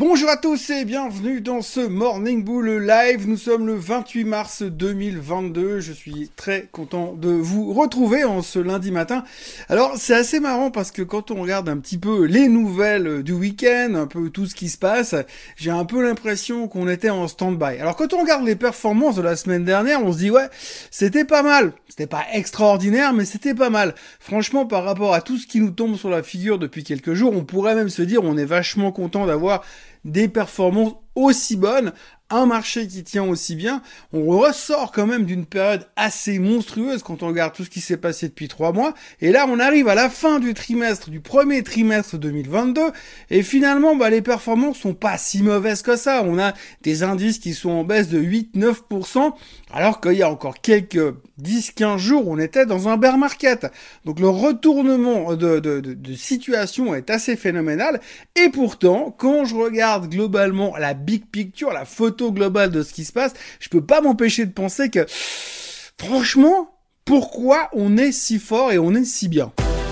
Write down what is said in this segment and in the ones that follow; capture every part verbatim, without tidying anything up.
Bonjour à tous et bienvenue dans ce Morning Bull Live. Nous sommes le vingt-huit mars deux mille vingt-deux. Je suis très content de vous retrouver en ce lundi matin. Alors c'est assez marrant parce que quand on regarde un petit peu les nouvelles du week-end, un peu tout ce qui se passe, j'ai un peu l'impression qu'on était en stand-by. Alors quand on regarde les performances de la semaine dernière, on se dit ouais, c'était pas mal. C'était pas extraordinaire, mais c'était pas mal. Franchement, par rapport à tout ce qui nous tombe sur la figure depuis quelques jours, on pourrait même se dire on est vachement content d'avoir des performances aussi bonnes, un marché qui tient aussi bien. On ressort quand même d'une période assez monstrueuse quand on regarde tout ce qui s'est passé depuis trois mois. Et là, on arrive à la fin du trimestre, du premier trimestre deux mille vingt-deux. Et finalement, bah, les performances sont pas si mauvaises que ça. On a des indices qui sont en baisse de huit à neuf pour cent, alors qu'il y a encore quelques dix à quinze jours, on était dans un bear market. Donc le retournement de, de, de, de situation est assez phénoménal. Et pourtant, quand je regarde globalement la big picture, la photo globale de ce qui se passe, je peux pas m'empêcher de penser que, franchement, pourquoi on est si fort et on est si bien ?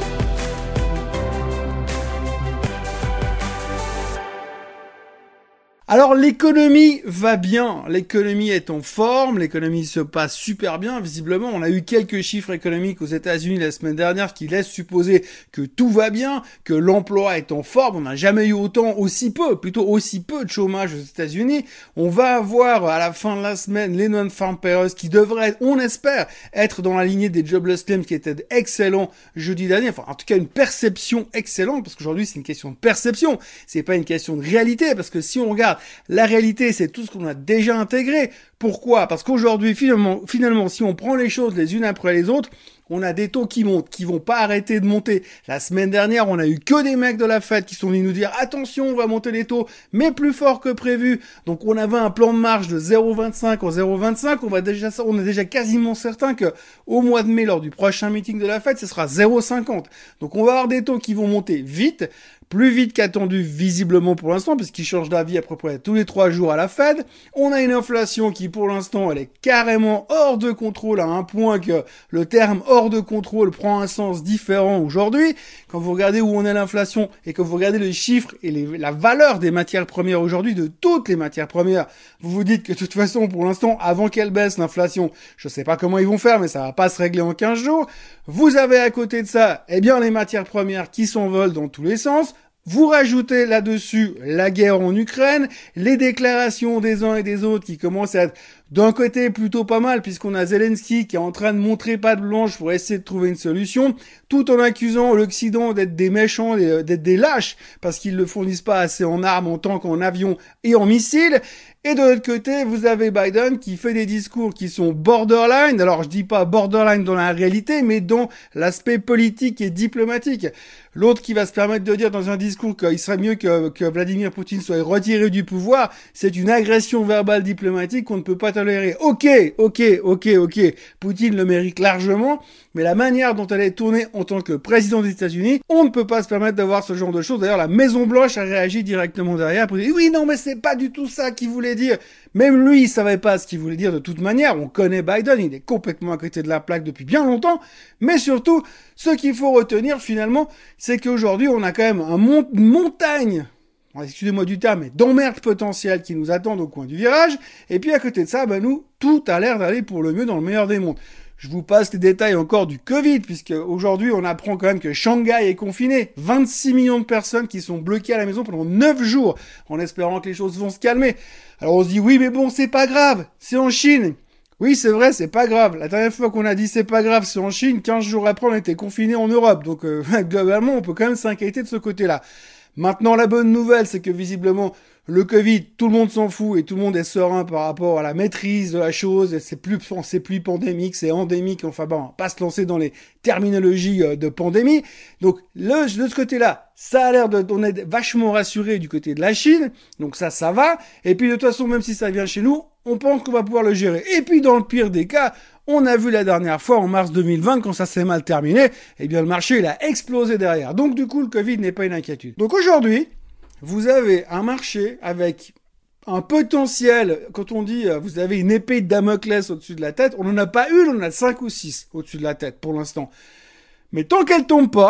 Alors l'économie va bien, l'économie est en forme, l'économie se passe super bien, visiblement on a eu quelques chiffres économiques aux États-Unis la semaine dernière qui laissent supposer que tout va bien, que l'emploi est en forme, on n'a jamais eu autant, aussi peu, plutôt aussi peu de chômage aux États-Unis. On va avoir à la fin de la semaine les non-farm payrolls qui devraient, on espère, être dans la lignée des jobless claims qui étaient excellents jeudi dernier, enfin en tout cas une perception excellente, parce qu'aujourd'hui c'est une question de perception, c'est pas une question de réalité, parce que si on regarde la réalité, c'est tout ce qu'on a déjà intégré. Pourquoi ? Parce qu'aujourd'hui, finalement, finalement, si on prend les choses les unes après les autres, on a des taux qui montent, qui vont pas arrêter de monter. La semaine dernière, on a eu que des mecs de la Fed qui sont venus nous dire « Attention, on va monter les taux, mais plus fort que prévu. » Donc, on avait un plan de marge de zéro virgule vingt-cinq en zéro virgule vingt-cinq. On va déjà, on est déjà quasiment certain que au mois de mai, lors du prochain meeting de la Fed, ce sera zéro virgule cinquante. Donc, on va avoir des taux qui vont monter vite. Plus vite qu'attendu visiblement pour l'instant, puisqu'ils changent d'avis à peu près tous les trois jours à la Fed. On a une inflation qui pour l'instant elle est carrément hors de contrôle à un point que le terme hors de contrôle prend un sens différent aujourd'hui. Quand vous regardez où on est l'inflation et que vous regardez les chiffres et les, la valeur des matières premières aujourd'hui, de toutes les matières premières, vous vous dites que de toute façon pour l'instant avant qu'elle baisse l'inflation, je sais pas comment ils vont faire mais ça va pas se régler en quinze jours. Vous avez à côté de ça, eh bien les matières premières qui s'envolent dans tous les sens. Vous rajoutez là-dessus la guerre en Ukraine, les déclarations des uns et des autres qui commencent à être d'un côté plutôt pas mal puisqu'on a Zelensky qui est en train de montrer patte blanche pour essayer de trouver une solution, tout en accusant l'Occident d'être des méchants, d'être des lâches parce qu'ils ne fournissent pas assez en armes, en tanks, en avions et en missiles. Et de l'autre côté, vous avez Biden qui fait des discours qui sont borderline. Alors, je dis pas borderline dans la réalité, mais dans l'aspect politique et diplomatique. L'autre qui va se permettre de dire dans un discours qu'il serait mieux que, que Vladimir Poutine soit retiré du pouvoir, c'est une agression verbale diplomatique qu'on ne peut pas tolérer. Ok, ok, ok, ok. Poutine le mérite largement, mais la manière dont elle est tournée en tant que président des États-Unis, on ne peut pas se permettre d'avoir ce genre de choses. D'ailleurs, la Maison-Blanche a réagi directement derrière pour dire « Oui, non, mais c'est pas du tout ça qu'il voulait dire. » Même lui, il savait pas ce qu'il voulait dire de toute manière. On connaît Biden, il est complètement à côté de la plaque depuis bien longtemps. Mais surtout, ce qu'il faut retenir finalement, c'est qu'aujourd'hui, on a quand même un mont- une montagne, excusez-moi du terme, mais d'emmerdes potentielles qui nous attendent au coin du virage. Et puis à côté de ça, ben nous, tout a l'air d'aller pour le mieux dans le meilleur des mondes. Je vous passe les détails encore du Covid, puisque aujourd'hui, on apprend quand même que Shanghai est confiné. vingt-six millions de personnes qui sont bloquées à la maison pendant neuf jours, en espérant que les choses vont se calmer. Alors on se dit, oui, mais bon, c'est pas grave, c'est en Chine. Oui, c'est vrai, c'est pas grave. La dernière fois qu'on a dit c'est pas grave, c'est en Chine, quinze jours après, on était confinés en Europe. Donc, euh, globalement, on peut quand même s'inquiéter de ce côté-là. Maintenant, la bonne nouvelle, c'est que visiblement, le Covid, tout le monde s'en fout et tout le monde est serein par rapport à la maîtrise de la chose. Et c'est plus, c'est plus pandémique, c'est endémique. Enfin bon, on va pas se lancer dans les terminologies de pandémie. Donc, le, de ce côté-là, ça a l'air de, on est vachement rassuré du côté de la Chine. Donc ça, ça va. Et puis, de toute façon, même si ça vient chez nous, on pense qu'on va pouvoir le gérer. Et puis, dans le pire des cas, on a vu la dernière fois, en mars deux mille vingt, quand ça s'est mal terminé, eh bien, le marché, il a explosé derrière. Donc, du coup, le Covid n'est pas une inquiétude. Donc, aujourd'hui, vous avez un marché avec un potentiel, quand on dit vous avez une épée de Damoclès au-dessus de la tête, on n'en a pas une, on en a cinq ou six au-dessus de la tête pour l'instant. Mais tant qu'elle tombe pas,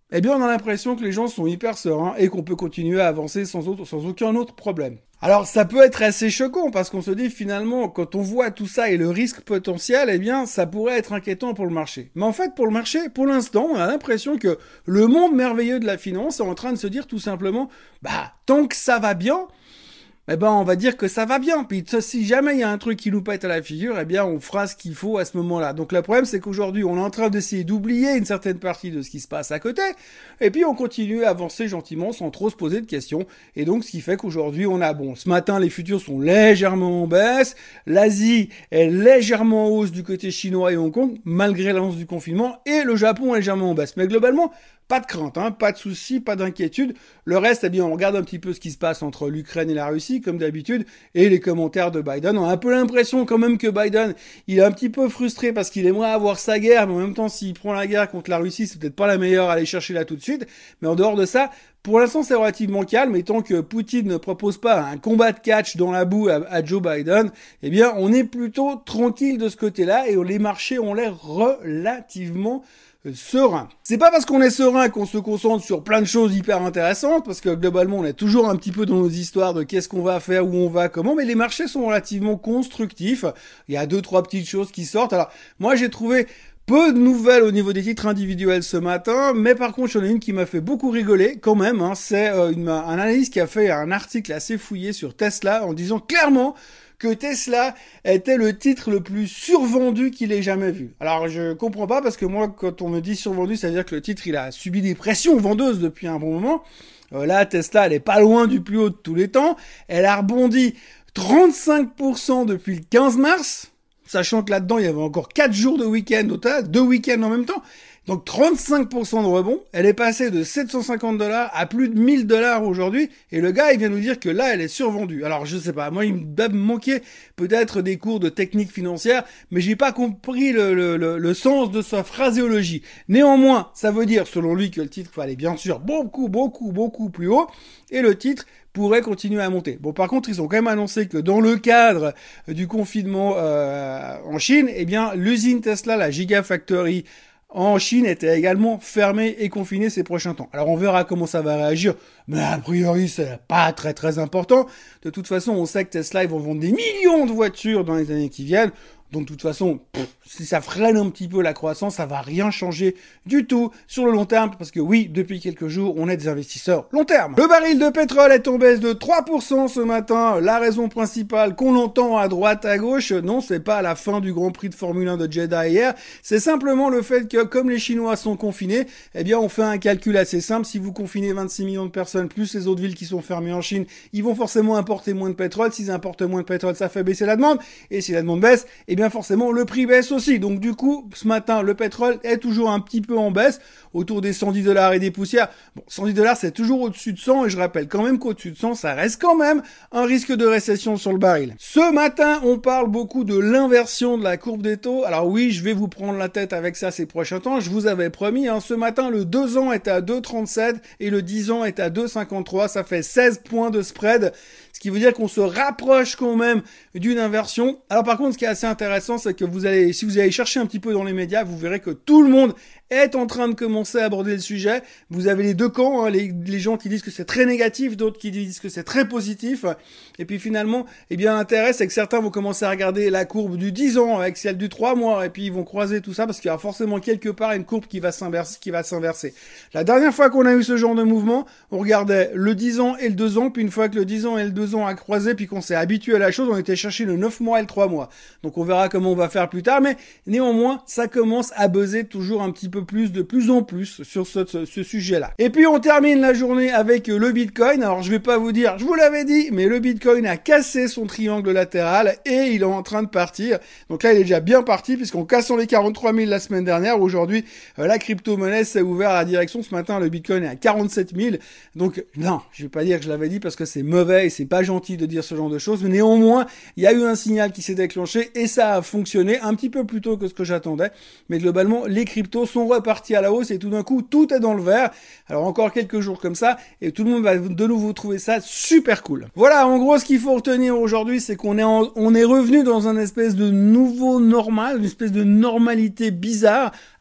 eh bien on a l'impression que les gens sont hyper sereins et qu'on peut continuer à avancer sans, autre, sans aucun autre problème. Alors ça peut être assez choquant parce qu'on se dit finalement quand on voit tout ça et le risque potentiel, eh bien ça pourrait être inquiétant pour le marché. Mais en fait pour le marché, pour l'instant, on a l'impression que le monde merveilleux de la finance est en train de se dire tout simplement, bah tant que ça va bien, eh ben on va dire que ça va bien. Puis si jamais il y a un truc qui nous pète à la figure, eh bien on fera ce qu'il faut à ce moment-là. Donc le problème c'est qu'aujourd'hui on est en train d'essayer d'oublier une certaine partie de ce qui se passe à côté, et puis on continue à avancer gentiment sans trop se poser de questions. Et donc ce qui fait qu'aujourd'hui on a, bon, ce matin les futurs sont légèrement en baisse, l'Asie est légèrement en hausse du côté chinois et Hong Kong, malgré l'annonce du confinement, et le Japon est légèrement en baisse. Mais globalement, pas de crainte, hein, pas de soucis, pas d'inquiétude. Le reste, eh bien, on regarde un petit peu ce qui se passe entre l'Ukraine et la Russie, comme d'habitude, et les commentaires de Biden. On a un peu l'impression quand même que Biden, il est un petit peu frustré parce qu'il aimerait avoir sa guerre, mais en même temps, s'il prend la guerre contre la Russie, c'est peut-être pas la meilleure à aller chercher là tout de suite. Mais en dehors de ça, pour l'instant, c'est relativement calme, et tant que Poutine ne propose pas un combat de catch dans la boue à, à Joe Biden, eh bien, on est plutôt tranquille de ce côté-là, et les marchés ont l'air relativement serein. C'est pas parce qu'on est serein qu'on se concentre sur plein de choses hyper intéressantes, parce que globalement on est toujours un petit peu dans nos histoires de qu'est-ce qu'on va faire, où on va, comment, mais les marchés sont relativement constructifs. Il y a deux, trois petites choses qui sortent. Alors, moi j'ai trouvé peu de nouvelles au niveau des titres individuels ce matin, mais par contre, il y en a une qui m'a fait beaucoup rigoler quand même, hein. C'est euh, une, un analyste qui a fait un article assez fouillé sur Tesla en disant clairement que Tesla était le titre le plus survendu qu'il ait jamais vu. Alors, je comprends pas parce que moi, quand on me dit survendu, ça veut dire que le titre, il a subi des pressions vendeuses depuis un bon moment. Euh, là, Tesla, elle est pas loin du plus haut de tous les temps. Elle a rebondi trente-cinq pour cent depuis le quinze mars, sachant que là-dedans, il y avait encore quatre jours de week-end au total, deux week-ends en même temps. Donc trente-cinq pour cent de rebond, elle est passée de sept cent cinquante dollars à plus de mille dollars aujourd'hui, et le gars il vient nous dire que là elle est survendue. Alors je sais pas, moi il me manquait peut-être des cours de technique financière, mais j'ai pas compris le, le, le, le sens de sa phraséologie. Néanmoins, ça veut dire selon lui que le titre fallait bien sûr beaucoup, beaucoup, beaucoup plus haut, et le titre pourrait continuer à monter. Bon, par contre, ils ont quand même annoncé que dans le cadre du confinement euh, en Chine, eh bien l'usine Tesla, la Gigafactory en Chine, était également fermée et confinée ces prochains temps. Alors on verra comment ça va réagir, mais a priori c'est pas très très important. De toute façon, on sait que Tesla ils vont vendre des millions de voitures dans les années qui viennent. Donc de toute façon, pff, si ça freine un petit peu la croissance, ça va rien changer du tout sur le long terme, parce que oui, depuis quelques jours, on est des investisseurs long terme. Le baril de pétrole est en baisse de trois pour cent ce matin. La raison principale qu'on entend à droite, à gauche, non, c'est pas la fin du Grand Prix de Formule un de Jeddah hier, c'est simplement le fait que comme les Chinois sont confinés, eh bien on fait un calcul assez simple. Si vous confinez vingt-six millions de personnes, plus les autres villes qui sont fermées en Chine, ils vont forcément importer moins de pétrole. S'ils importent moins de pétrole, ça fait baisser la demande, et si la demande baisse, eh bien forcément le prix baisse aussi. Donc du coup, ce matin, le pétrole est toujours un petit peu en baisse, autour des cent dix dollars et des poussières. Bon, cent dix dollars, c'est toujours au-dessus de cent, et je rappelle quand même qu'au-dessus de cent, ça reste quand même un risque de récession sur le baril. Ce matin, on parle beaucoup de l'inversion de la courbe des taux. Alors oui, je vais vous prendre la tête avec ça ces prochains temps. Je vous avais promis, hein, ce matin, le deux ans est à deux virgule trente-sept et le dix ans est à deux virgule cinquante-trois. Ça fait seize points de spread, ce qui veut dire qu'on se rapproche quand même d'une inversion. Alors par contre, ce qui est assez intéressant, c'est que vous allez, si vous allez chercher un petit peu dans les médias, vous verrez que tout le monde est en train de commencer à aborder le sujet. Vous avez les deux camps, hein, les, les gens qui disent que c'est très négatif, d'autres qui disent que c'est très positif. Et puis finalement, eh bien l'intérêt, c'est que certains vont commencer à regarder la courbe du dix ans avec celle du trois mois, et puis ils vont croiser tout ça parce qu'il y aura forcément quelque part une courbe qui va s'inverser, qui va s'inverser. La dernière fois qu'on a eu ce genre de mouvement, on regardait le dix ans et le deux ans, puis une fois que le dix ans et le deux ans a croisé, puis qu'on s'est habitué à la chose, on était chercher le neuf mois et le trois mois. Donc on verra comment on va faire plus tard, mais néanmoins, ça commence à buzzer toujours un petit peu plus, de plus en plus sur ce, ce, ce sujet-là. Et puis on termine la journée avec le Bitcoin. Alors je vais pas vous dire, je vous l'avais dit, mais le Bitcoin a cassé son triangle latéral et il est en train de partir. Donc là, il est déjà bien parti, puisqu'en cassant les quarante-trois mille la semaine dernière, aujourd'hui, euh, la crypto-monnaie s'est ouverte à la direction. Ce matin, le Bitcoin est à quarante-sept mille. Donc non, je vais pas dire que je l'avais dit parce que c'est mauvais et c'est pas gentil de dire ce genre de choses, mais néanmoins, il y a eu un signal qui s'est déclenché et ça a fonctionné un petit peu plus tôt que ce que j'attendais. Mais globalement, les cryptos sont repartis à la hausse et tout d'un coup, tout est dans le vert. Alors encore quelques jours comme ça et tout le monde va de nouveau trouver ça super cool. Voilà, en gros, ce qu'il faut retenir aujourd'hui, c'est qu'on est en, on est revenu dans un espèce de nouveau normal, une espèce de normalité bizarre,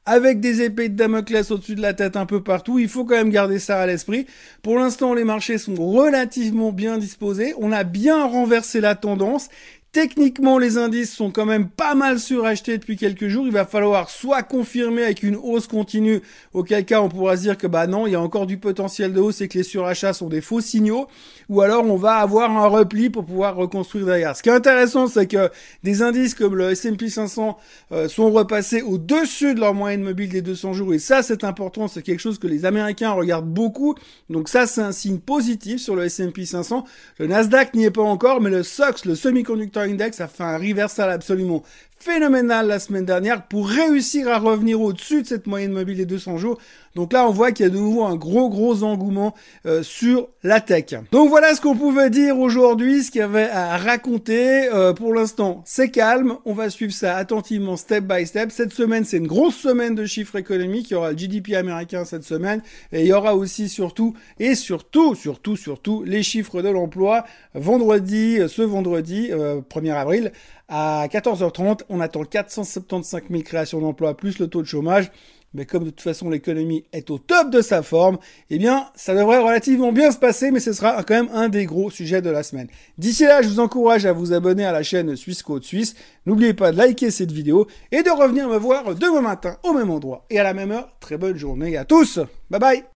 avec des épées de Damoclès au-dessus de la tête un peu partout. Il faut quand même garder ça à l'esprit. Pour l'instant, les marchés sont relativement bien disposés. On a bien renversé la tendance. Techniquement, les indices sont quand même pas mal surachetés depuis quelques jours. Il va falloir soit confirmer avec une hausse continue, auquel cas on pourra se dire que bah non, il y a encore du potentiel de hausse et que les surachats sont des faux signaux, ou alors on va avoir un repli pour pouvoir reconstruire derrière. Ce qui est intéressant, c'est que des indices comme le S and P cinq cents euh, sont repassés au-dessus de leur moyenne mobile des deux cents jours, et ça c'est important, c'est quelque chose que les Américains regardent beaucoup, donc ça c'est un signe positif sur le S and P cinq cents. Le Nasdaq n'y est pas encore, mais le S O X, le semi-conductor index, a fait un reversal absolument phénoménal la semaine dernière pour réussir à revenir au-dessus de cette moyenne mobile des deux cents jours. Donc là, on voit qu'il y a de nouveau un gros, gros engouement euh, sur la tech. Donc voilà ce qu'on pouvait dire aujourd'hui, ce qu'il y avait à raconter. Euh, pour l'instant, c'est calme. On va suivre ça attentivement, step by step. Cette semaine, c'est une grosse semaine de chiffres économiques. Il y aura le G D P américain cette semaine. Et il y aura aussi surtout, et surtout, surtout, surtout, les chiffres de l'emploi. Vendredi, ce vendredi, euh, premier avril, à quatorze heures trente, on attend quatre cent soixante-quinze mille créations d'emplois plus le taux de chômage. Mais comme de toute façon l'économie est au top de sa forme, eh bien ça devrait relativement bien se passer, mais ce sera quand même un des gros sujets de la semaine. D'ici là, je vous encourage à vous abonner à la chaîne Suisse Côte Suisse. N'oubliez pas de liker cette vidéo et de revenir me voir demain matin au même endroit et à la même heure. Très bonne journée à tous. Bye bye.